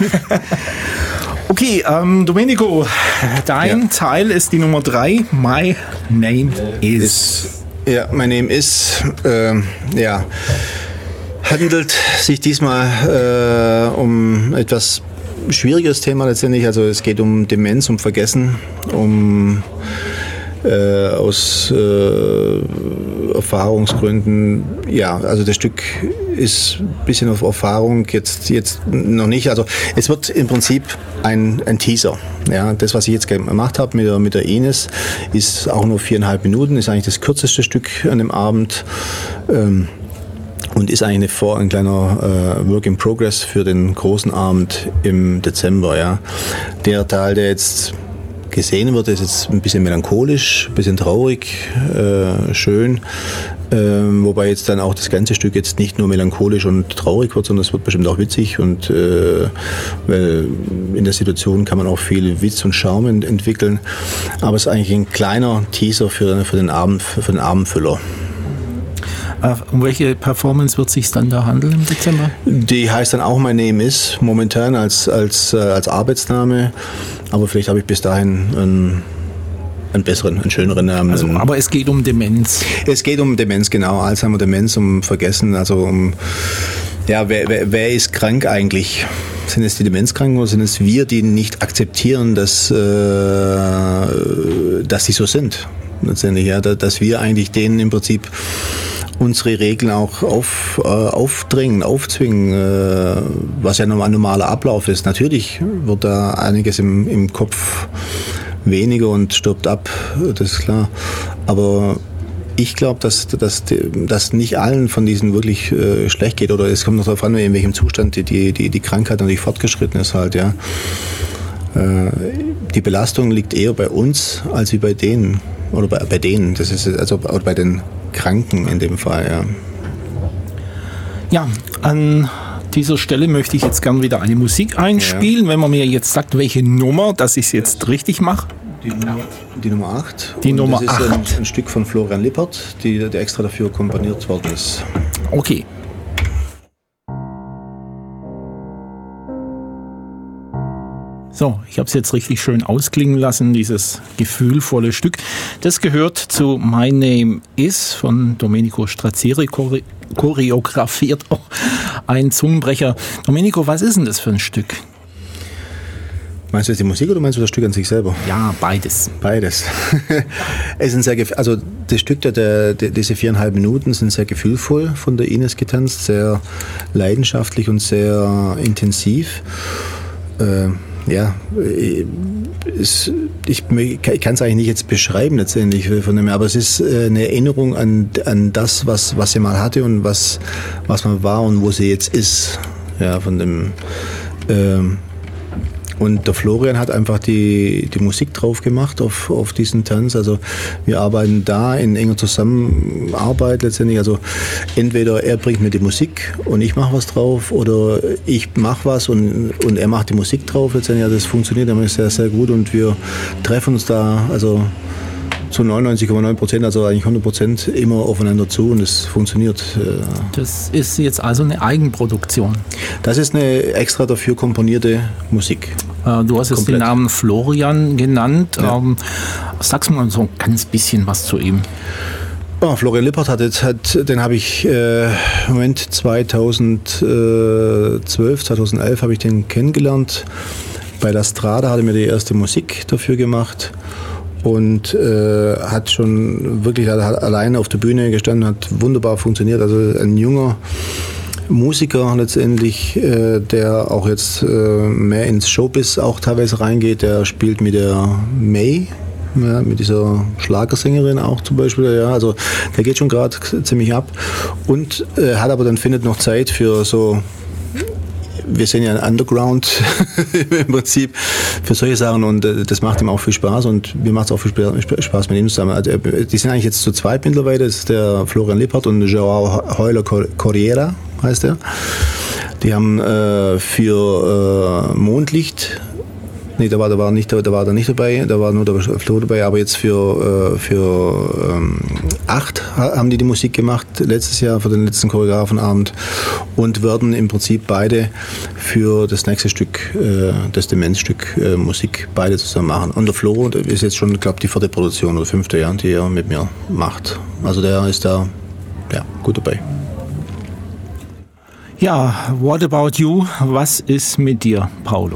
[SPEAKER 2] Okay, ähm, Domenico, dein
[SPEAKER 4] Ja.
[SPEAKER 2] Teil ist die Nummer drei. My name is.
[SPEAKER 4] Ist, ja, mein Name ist, äh, ja, handelt sich diesmal äh, um etwas schwieriges Thema letztendlich. Also es geht um Demenz, um Vergessen, um äh, aus äh, Erfahrungsgründen. Ja, also das Stück ist ein bisschen auf Erfahrung, jetzt, jetzt noch nicht. Also es wird im Prinzip ein, ein Teaser. Ja, das, was ich jetzt gemacht habe mit der, mit der Ines, ist auch nur viereinhalb Minuten, ist eigentlich das kürzeste Stück an dem Abend. Ähm, Und ist eigentlich eine Vor-, ein kleiner äh, Work in Progress für den großen Abend im Dezember. Ja. Der Teil, der jetzt gesehen wird, ist jetzt ein bisschen melancholisch, ein bisschen traurig, äh, schön. Ähm, wobei jetzt dann auch das ganze Stück jetzt nicht nur melancholisch und traurig wird, sondern es wird bestimmt auch witzig. Und äh, weil in der Situation kann man auch viel Witz und Charme ent- entwickeln. Aber es ist eigentlich ein kleiner Teaser für, für, den, Abend, für den Abendfüller.
[SPEAKER 2] Um welche Performance wird es sich dann da handeln im Dezember?
[SPEAKER 4] Die heißt dann auch My Name Is, momentan als, als, als Arbeitsname. Aber vielleicht habe ich bis dahin einen, einen besseren, einen schöneren Namen.
[SPEAKER 2] Also, aber es geht um Demenz.
[SPEAKER 4] Es geht um Demenz, genau. Alzheimer, Demenz, um Vergessen. Also um, ja, wer, wer, wer ist krank eigentlich? Sind es die Demenzkranken oder sind es wir, die nicht akzeptieren, dass, äh, dass sie so sind? Letztendlich, ja, dass wir eigentlich denen im Prinzip unsere Regeln auch auf, äh, aufdrängen, aufzwingen, äh, was ja ein normaler Ablauf ist. Natürlich wird da einiges im, im Kopf weniger und stirbt ab, das ist klar. Aber ich glaube, dass, dass, dass nicht allen von diesen wirklich äh, schlecht geht. Oder es kommt noch darauf an, in welchem Zustand die, die, die Krankheit natürlich fortgeschritten ist halt, ja. Äh, die Belastung liegt eher bei uns als wie bei denen. Oder bei, bei denen, das ist also oder bei den Kranken in dem Fall, ja.
[SPEAKER 2] Ja, an dieser Stelle möchte ich jetzt gern wieder eine Musik einspielen, ja. Wenn man mir jetzt sagt, welche Nummer, dass ich es jetzt richtig mache.
[SPEAKER 4] Die Nummer, die Nummer acht.
[SPEAKER 2] Die
[SPEAKER 4] Und
[SPEAKER 2] Nummer
[SPEAKER 4] das ist
[SPEAKER 2] acht.
[SPEAKER 4] Ein, ein Stück von Florian Lippert, die, der extra dafür komponiert worden ist.
[SPEAKER 2] Okay. So, ich habe es jetzt richtig schön ausklingen lassen, dieses gefühlvolle Stück. Das gehört zu My Name Is von Domenico Strazzeri, chore- choreografiert. Oh, ein Zungenbrecher. Domenico, was ist denn das für ein Stück?
[SPEAKER 4] Meinst du jetzt die Musik oder meinst du das Stück an sich selber?
[SPEAKER 2] Ja, beides.
[SPEAKER 4] Beides. Es sind sehr gef- also das Stück, der, der, diese viereinhalb Minuten sind sehr gefühlvoll von der Ines getanzt, sehr leidenschaftlich und sehr intensiv. Äh, Ja, es, ich, ich kann es eigentlich nicht jetzt beschreiben letztendlich von dem, aber es ist eine Erinnerung an, an das, was, was sie mal hatte und was, was man war und wo sie jetzt ist. Ja, von dem. Ähm, Und der Florian hat einfach die, die Musik drauf gemacht auf, auf diesen Tanz. Also wir arbeiten da in enger Zusammenarbeit letztendlich. Also entweder er bringt mir die Musik und ich mache was drauf oder ich mache was und, und er macht die Musik drauf. Letztendlich, ja, das funktioniert nämlich sehr, sehr gut und wir treffen uns da also zu neunundneunzig Komma neun Prozent, also eigentlich hundert Prozent immer aufeinander zu und es funktioniert.
[SPEAKER 2] Das ist jetzt also eine Eigenproduktion.
[SPEAKER 4] Das ist eine extra dafür komponierte Musik.
[SPEAKER 2] Du hast jetzt den Namen Florian genannt. Ja. Ähm, sagst du mal so ein ganz bisschen was zu ihm?
[SPEAKER 4] Oh, Florian Lippert hat, hat den habe ich äh, Moment zweitausendzwölf, zweitausendelf habe ich den kennengelernt. Bei La Strada hat er mir die erste Musik dafür gemacht. Und äh, hat schon wirklich hat alleine auf der Bühne gestanden, hat wunderbar funktioniert. Also ein junger Musiker letztendlich, äh, der auch jetzt äh, mehr ins Showbiz auch teilweise reingeht. Der spielt mit der May, ja, mit dieser Schlagersängerin auch zum Beispiel. Ja, also der geht schon gerade ziemlich ab und äh, hat aber dann findet noch Zeit für so. Wir sind ja ein Underground im Prinzip für solche Sachen und äh, das macht ihm auch viel Spaß und mir macht es auch viel Spaß mit ihm zusammen. Also, äh, die sind eigentlich jetzt zu zweit mittlerweile, das ist der Florian Lippert und Joao Heuler Corriera heißt er. Die haben äh, für äh, Mondlicht, nee, da war, da war nicht, da war da nicht dabei, da war nur der Flo dabei, aber jetzt für, äh, für ähm, acht haben die die Musik gemacht, letztes Jahr für den letzten Choreografenabend und werden im Prinzip beide für das nächste Stück, äh, das Demenzstück äh, Musik beide zusammen machen. Und der Flo ist jetzt schon, glaube ich, die vierte Produktion oder fünfte Jahr, die er mit mir macht. Also der ist da ja, gut dabei.
[SPEAKER 2] Ja, what about you? Was ist mit dir, Paulo?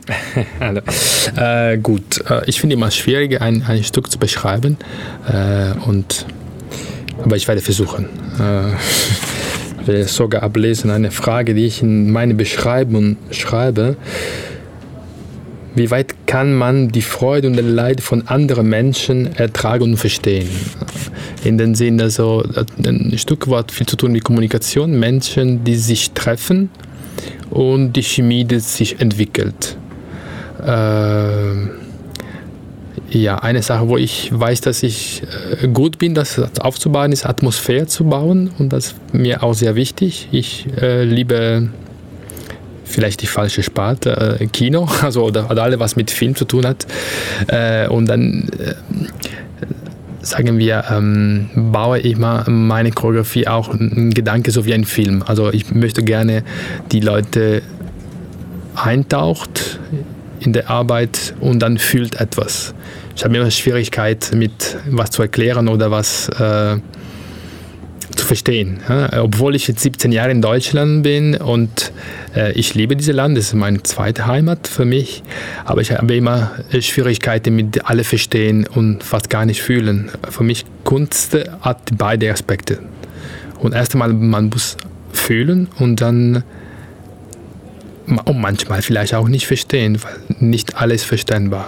[SPEAKER 6] Also, äh, gut, äh, ich finde immer schwierig, ein, ein Stück zu beschreiben, äh, und, aber ich werde versuchen. Äh, ich will sogar ablesen eine Frage, die ich in meine Beschreibung schreibe. Wie weit kann man die Freude und den Leid von anderen Menschen ertragen und verstehen? In dem Sinne, also, ein Stück hat viel zu tun mit Kommunikation, Menschen, die sich treffen und die Chemie, die sich entwickelt. Äh, ja, eine Sache, wo ich weiß, dass ich äh, gut bin, das aufzubauen, ist Atmosphäre zu bauen, und das ist mir auch sehr wichtig. Ich äh, liebe vielleicht die falsche Sparte, äh, Kino, also oder, oder alles, was mit Film zu tun hat. Äh, und dann äh, sagen wir, ähm, baue ich mal meine Choreografie auch einen Gedanke so wie ein Film. Also ich möchte gerne die Leute eintaucht in der Arbeit und dann fühlt etwas. Ich habe immer Schwierigkeit mit was zu erklären oder was äh, zu verstehen. Ja? Obwohl ich jetzt siebzehn Jahre in Deutschland bin und äh, ich liebe dieses Land, das ist meine zweite Heimat für mich, aber ich habe immer Schwierigkeiten mit alle verstehen und fast gar nicht fühlen. Für mich Kunst hat beide Aspekte. Und erst einmal, man muss fühlen und dann und manchmal vielleicht auch nicht verstehen, weil nicht alles verständbar.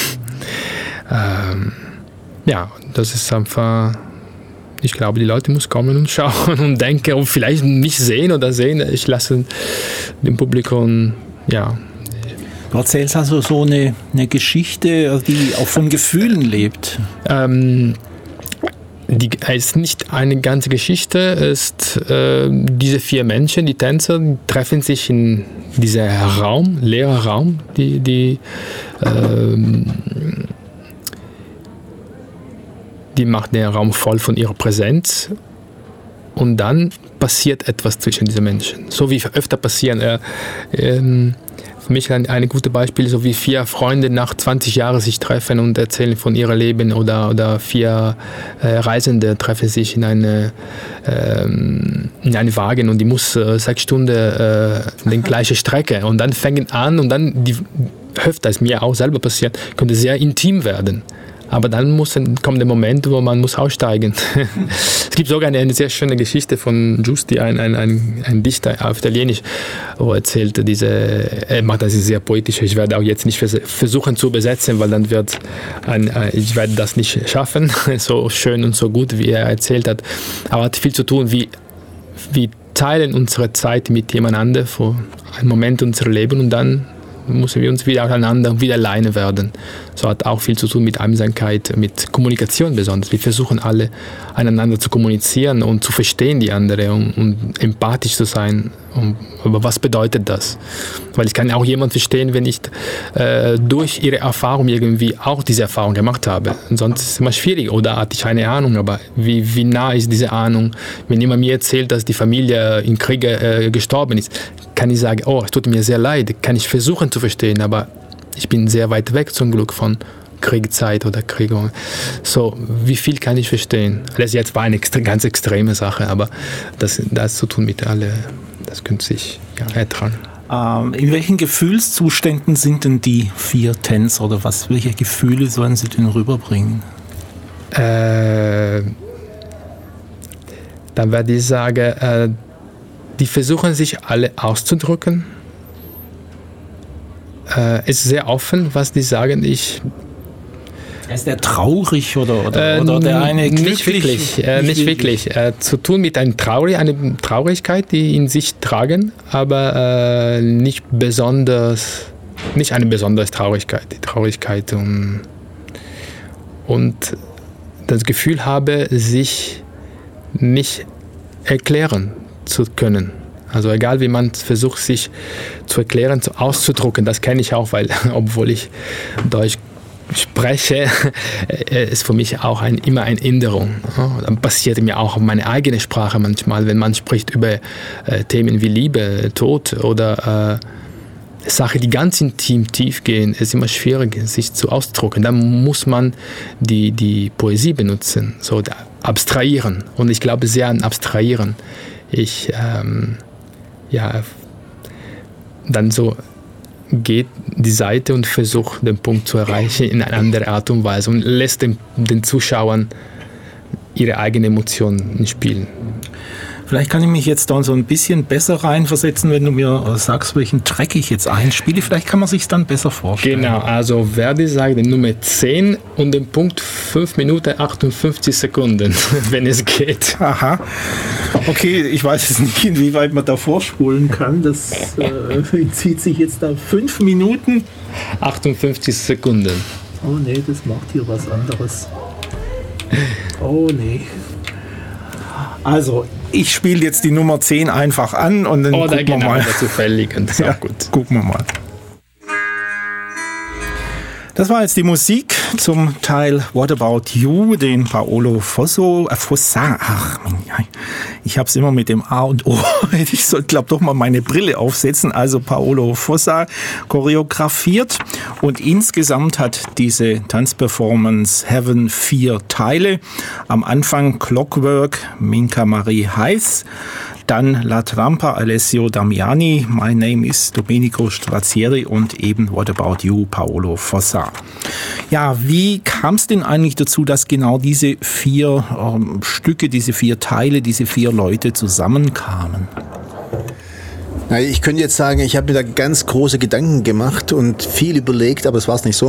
[SPEAKER 6] ähm, ja, das ist einfach, ich glaube, die Leute müssen kommen und schauen und denken und vielleicht nicht sehen oder sehen. Ich lasse dem Publikum, ja.
[SPEAKER 2] Du erzählst also so eine, eine Geschichte, die auch von Gefühlen lebt.
[SPEAKER 6] Ähm, Die, es ist nicht eine ganze Geschichte, es ist äh, diese vier Menschen, die Tänzer, die treffen sich in diesem Raum, leeren Raum, die, die, äh, die macht den Raum voll von ihrer Präsenz, und dann passiert etwas zwischen diesen Menschen, so wie öfter passieren. Äh, äh, Für mich ein, ein gutes Beispiel, so wie vier Freunde nach zwanzig Jahren sich treffen und erzählen von ihrem Leben, oder, oder vier äh, Reisende treffen sich in eine, ähm, in einen Wagen und die muss äh, sechs Stunden äh, die gleiche Strecke, und dann fangen an und dann, die, öfter ist mir auch selber passiert, könnte sehr intim werden. Aber dann muss, kommt der Moment, wo man muss aussteigen. Es gibt sogar eine, eine sehr schöne Geschichte von Giusti, ein, ein, ein, ein Dichter auf Italienisch, wo er erzählt, diese, er macht das sehr poetisch. Ich werde auch jetzt nicht vers- versuchen zu übersetzen, weil dann wird ein, ich werde das nicht schaffen, so schön und so gut, wie er erzählt hat. Aber hat viel zu tun, wie wir teilen unsere Zeit mit jemand anderem für einen Moment unseres Lebens, und dann müssen wir uns wieder auseinander, wieder alleine werden. So hat auch viel zu tun mit Einsamkeit, mit Kommunikation besonders. Wir versuchen alle, einander zu kommunizieren und zu verstehen die andere und, und empathisch zu sein. Und, aber was bedeutet das? Weil ich kann auch jemanden verstehen, wenn ich äh, durch ihre Erfahrung irgendwie auch diese Erfahrung gemacht habe. Sonst ist es immer schwierig. Oder hatte ich eine Ahnung, aber wie, wie nah ist diese Ahnung? Wenn jemand mir erzählt, dass die Familie im Krieg äh, gestorben ist, kann ich sagen, oh, es tut mir sehr leid, kann ich versuchen zu verstehen, aber ich bin sehr weit weg zum Glück von Kriegszeit oder Krieg. So, wie viel kann ich verstehen? Das jetzt war eine extre- ganz extreme Sache, aber das hat zu tun mit alle, das könnte sich ja, ertragen.
[SPEAKER 2] Ähm, in welchen Gefühlszuständen sind denn die vier Tänzer, oder was, welche Gefühle sollen sie denn rüberbringen?
[SPEAKER 6] Äh, dann werde ich sagen, äh, die versuchen sich alle auszudrücken. Äh, es ist sehr offen, was die sagen. Ich
[SPEAKER 2] Ist der traurig oder, oder,
[SPEAKER 6] äh,
[SPEAKER 2] oder der eine glücklich?
[SPEAKER 6] Nicht wirklich. Äh, nicht wirklich. Äh, zu tun mit einer Traurig, eine Traurigkeit, die in sich tragen, aber äh, nicht besonders, nicht eine besondere Traurigkeit. Die Traurigkeit um, und das Gefühl habe, sich nicht erklären zu können. Also egal, wie man versucht, sich zu erklären, zu auszudrücken, das kenne ich auch, weil obwohl ich Deutsch spreche, ist für mich auch ein, immer eine Änderung. Dann passiert mir auch meine eigene Sprache manchmal, wenn man spricht über äh, Themen wie Liebe, Tod oder äh, Sachen, die ganz intim tief gehen, ist immer schwierig, sich zu auszudrücken. Dann muss man die, die Poesie benutzen, so abstrahieren. Und ich glaube sehr an geht die Seite und versucht, den Punkt zu erreichen in eine andere Art und Weise und lässt den, den Zuschauern ihre eigenen Emotionen spielen.
[SPEAKER 2] Vielleicht kann ich mich jetzt da so ein bisschen besser reinversetzen, wenn du mir sagst, welchen Track ich jetzt einspiele. Vielleicht kann man sich dann besser vorstellen.
[SPEAKER 6] Genau, also Verdi sagt die Nummer zehn und den Punkt fünf Minuten achtundfünfzig Sekunden, wenn es geht.
[SPEAKER 2] Aha. Okay, ich weiß jetzt nicht, inwieweit man da vorspulen kann. Das äh, zieht sich jetzt da fünf Minuten.
[SPEAKER 6] achtundfünfzig Sekunden.
[SPEAKER 2] Oh nee, das macht hier was anderes. Oh nee. Also, ich spiele jetzt die Nummer zehn einfach an und dann
[SPEAKER 6] Oder
[SPEAKER 2] gucken wir
[SPEAKER 6] genau,
[SPEAKER 2] mal.
[SPEAKER 6] zufällig und das ist
[SPEAKER 2] Ja,
[SPEAKER 6] auch gut.
[SPEAKER 2] Gucken wir mal. Das war jetzt die Musik zum Teil What About You, den Paolo Fosso, äh, Fossa, ach, ich hab's immer mit dem A und O, ich sollte, glaube doch mal meine Brille aufsetzen, also Paolo Fossa choreografiert und insgesamt hat diese Tanzperformance Heaven vier Teile. Am Anfang Clockwork, Minka Marie Heiß, dann La Trampa, Alessio Damiani, My Name is Domenico Strazieri und eben What About You, Paolo Fossa. Ja, wie kam es denn eigentlich dazu, dass genau diese vier ähm, Stücke, diese vier Teile, diese vier Leute zusammenkamen?
[SPEAKER 4] Na, ich könnte jetzt sagen, ich habe mir da ganz große Gedanken gemacht und viel überlegt, aber es war es nicht so.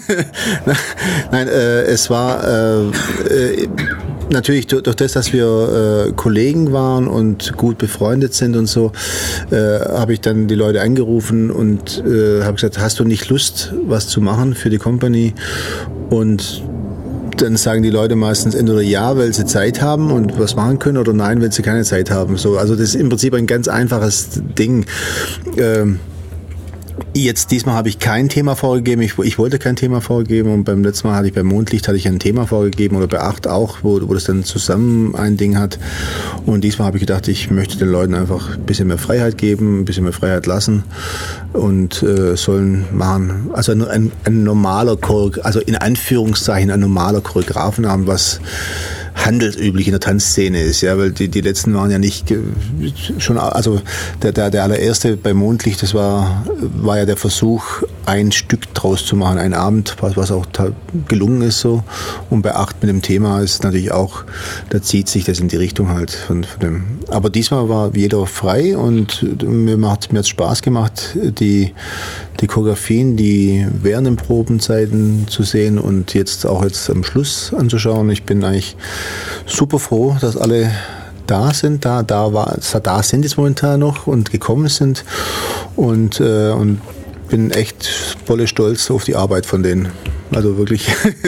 [SPEAKER 4] Nein, äh, es war äh, äh, natürlich durch, durch das, dass wir äh, Kollegen waren und gut befreundet sind und so, äh, habe ich dann die Leute angerufen und äh, habe gesagt, hast du nicht Lust, was zu machen für die Company? Und dann sagen die Leute meistens entweder ja, weil sie Zeit haben und was machen können, oder nein, wenn sie keine Zeit haben. So, also das ist im Prinzip ein ganz einfaches Ding. Ähm, Jetzt diesmal habe ich kein Thema vorgegeben, ich, ich wollte kein Thema vorgeben und beim letzten Mal hatte ich beim Mondlicht hatte ich ein Thema vorgegeben oder bei acht auch, wo, wo das dann zusammen ein Ding hat, und diesmal habe ich gedacht, ich möchte den Leuten einfach ein bisschen mehr Freiheit geben, ein bisschen mehr Freiheit lassen und äh, sollen machen, also ein, ein, ein normaler Choreograf, also in Anführungszeichen ein normaler Choreografenabend, was handelsüblich in der Tanzszene ist, ja, weil die, die letzten waren ja nicht schon, also der, der, der allererste bei Mondlicht, das war, war ja der Versuch, ein Stück draus zu machen, ein Abend, was, was auch gelungen ist so, und bei acht mit dem Thema ist natürlich auch, da zieht sich das in die Richtung halt von, von dem, aber diesmal war jeder frei und mir macht mir hat Spaß gemacht, die, die Choreografien, die während den Probenzeiten zu sehen und jetzt auch jetzt am Schluss anzuschauen. Ich bin eigentlich super froh, dass alle da sind, da, da, war, da sind jetzt momentan noch und gekommen sind und, äh, und bin echt voll stolz auf die Arbeit von denen. Also wirklich,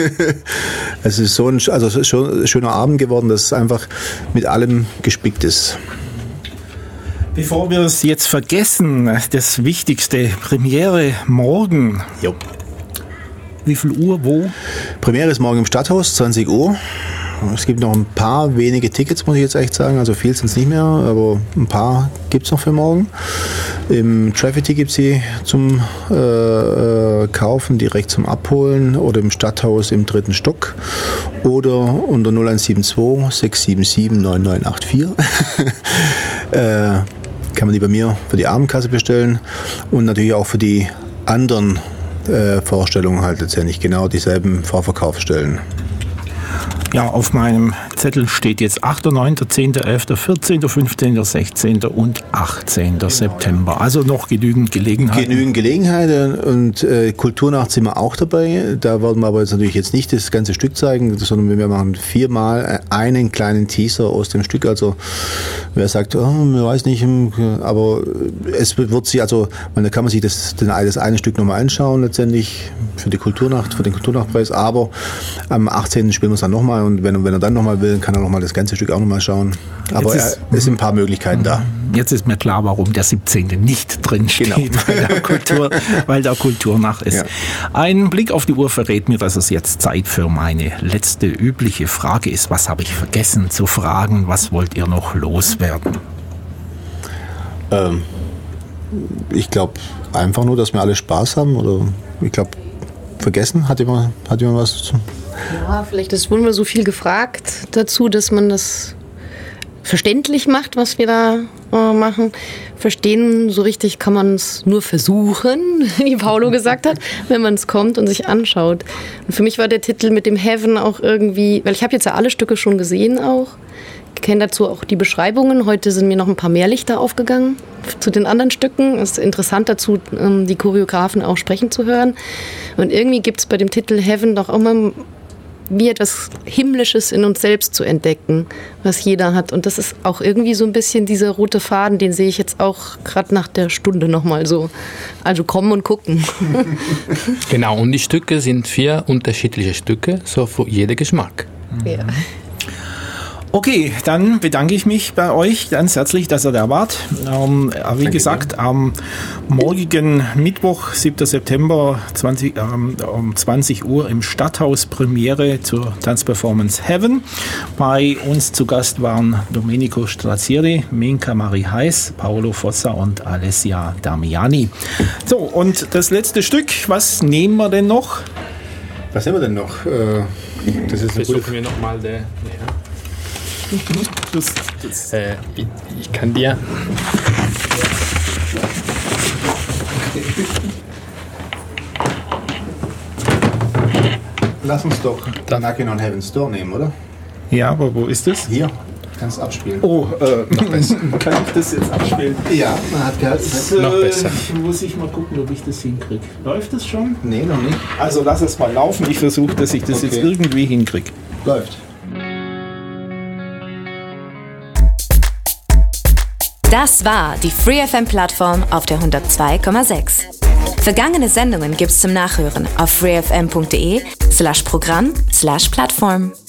[SPEAKER 4] es ist so ein, also es ist schon ein schöner Abend geworden, dass es einfach mit allem gespickt ist.
[SPEAKER 2] Bevor wir es jetzt vergessen, das Wichtigste, Premiere morgen.
[SPEAKER 4] Jo.
[SPEAKER 2] Wie viel Uhr, wo?
[SPEAKER 4] Premiere ist morgen im Stadthaus, zwanzig Uhr. Es gibt noch ein paar wenige Tickets, muss ich jetzt echt sagen. Also viel sind es nicht mehr, aber ein paar gibt es noch für morgen. Im Traffic gibt es sie zum äh, Kaufen, direkt zum Abholen, oder im Stadthaus im dritten Stock oder unter null eins sieben zwei sechs sieben sieben neun neun acht vier. äh, kann man die bei mir für die Abendkasse bestellen und natürlich auch für die anderen äh, Vorstellungen halt letztendlich genau dieselben Vorverkaufsstellen.
[SPEAKER 2] Ja, auf meinem Zettel steht jetzt achter neunter zehnter elfter vierzehnter fünfzehnter sechzehnter und achtzehnter September. Also noch genügend Gelegenheit.
[SPEAKER 4] Genügend Gelegenheiten und äh, Kulturnacht sind wir auch dabei. Da werden wir aber jetzt natürlich jetzt nicht das ganze Stück zeigen, sondern wir machen viermal einen kleinen Teaser aus dem Stück. Also wer sagt, oh, ich weiß nicht, aber es wird sich, also da kann man sich das, das eine Stück nochmal anschauen letztendlich für die Kulturnacht, für den Kulturnachtpreis. Aber am achtzehnten spielen wir es dann nochmal. Und wenn, wenn er dann nochmal will, kann er nochmal das ganze Stück auch nochmal schauen. Aber es sind ein paar Möglichkeiten da.
[SPEAKER 2] Jetzt ist mir klar, warum der siebzehnte nicht drin steht, genau. weil, der Kultur, weil der Kulturnacht ist. Ja. Ein Blick auf die Uhr verrät mir, dass es jetzt Zeit für meine letzte übliche Frage ist. Was habe ich vergessen zu fragen? Was wollt ihr noch loswerden?
[SPEAKER 4] Ähm, ich glaube einfach nur, dass wir alle Spaß haben. Oder ich glaube, vergessen? Hat jemand, hat jemand was zu?
[SPEAKER 3] Ja, vielleicht ist, wurden wir so viel gefragt dazu, dass man das verständlich macht, was wir da äh, machen. Verstehen, so richtig kann man es nur versuchen, wie Paolo gesagt hat, wenn man es kommt und sich anschaut. Und für mich war der Titel mit dem Heaven auch irgendwie, weil ich habe jetzt ja alle Stücke schon gesehen auch, ich kenne dazu auch die Beschreibungen. Heute sind mir noch ein paar mehr Lichter aufgegangen zu den anderen Stücken. Es ist interessant dazu, die Choreografen auch sprechen zu hören. Und irgendwie gibt es bei dem Titel Heaven doch auch mal wie etwas Himmlisches in uns selbst zu entdecken, was jeder hat. Und das ist auch irgendwie so ein bisschen dieser rote Faden, den sehe ich jetzt auch gerade nach der Stunde nochmal so. Also kommen und gucken.
[SPEAKER 6] Genau, und die Stücke sind vier unterschiedliche Stücke, so für jeden Geschmack.
[SPEAKER 3] Ja.
[SPEAKER 2] Okay, dann bedanke ich mich bei euch ganz herzlich, dass ihr da wart. Ähm, wie Danke gesagt, dir. Am morgigen Mittwoch, siebten September, zwanzig, ähm, um zwanzig Uhr im Stadthaus Premiere zur Tanzperformance Heaven. Bei uns zu Gast waren Domenico Strazieri, Minka Marie Heiß, Paolo Fossa und Alessia Damiani. So, und das letzte Stück, was nehmen wir denn noch?
[SPEAKER 4] Was nehmen wir denn noch? Äh, das ist eine
[SPEAKER 6] Versuchen wir nochmal der... Ja. Das, das äh, ich, ich kann dir.
[SPEAKER 4] Lass uns doch Knockin' on Heaven's Door nehmen, oder?
[SPEAKER 2] Ja, aber wo ist das?
[SPEAKER 4] Hier. Kannst du abspielen.
[SPEAKER 2] Oh, äh, noch besser. Kann ich das jetzt abspielen?
[SPEAKER 4] Ja, man hat gehört.
[SPEAKER 2] Das,
[SPEAKER 6] äh, noch besser.
[SPEAKER 2] Muss ich mal gucken, ob ich das hinkriege. Läuft das schon?
[SPEAKER 4] Nee, noch nicht.
[SPEAKER 2] Also lass es mal laufen. Ich versuche, dass ich das okay. jetzt irgendwie hinkriege.
[SPEAKER 4] Läuft.
[SPEAKER 1] Das war die Free F M-Plattform auf der hundertzwei Komma sechs. Vergangene Sendungen gibt's zum Nachhören auf freefm punkt de slash Programm slash Plattform.